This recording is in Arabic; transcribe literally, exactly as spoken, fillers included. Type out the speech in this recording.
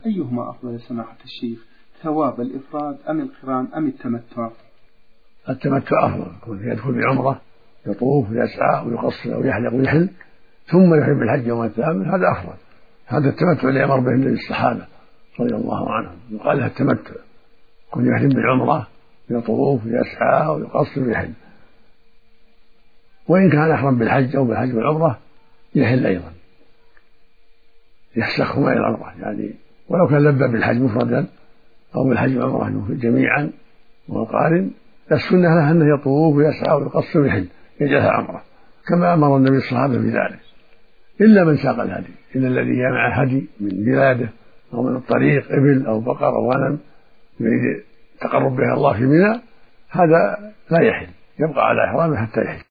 أيهما أفضل سماحة الشيخ، ثواب الإفراد أم القران أم التمتع؟ التمتع أفضل، يكون يدخل بعمرة يطوف ويسعى ويقصر أو يحلق ويحل ثم يحرم بالحج يوم الثامن، هذا أفضل. هذا التمتع اللي أمر به النبي الصحابة رضي الله عنهم، يقال له التمتع، يكون يحرم بالعمرة يطوف ويسعى ويقصر ويحل. وإن كان أحرم بالحج أو بالحج والعمرة يحل أيضا، يفسخهما إلى العمرة يعني، ولو كان لبى بالحج مفردا أو بالحج والعمرة جميعا وقارن، السنة له أنه يطوف ويسعى ويقصر ويحل يجعلها عمرة كما أمر النبي الصحابة بذلك، إلا من ساق الهدي، إلا الذي جمع هدي من بلاده أو من الطريق إبل أو بقر أو غنم يريد تقرب بها الله في منى، هذا لا يحل، يبقى على إحرامه حتى يحل.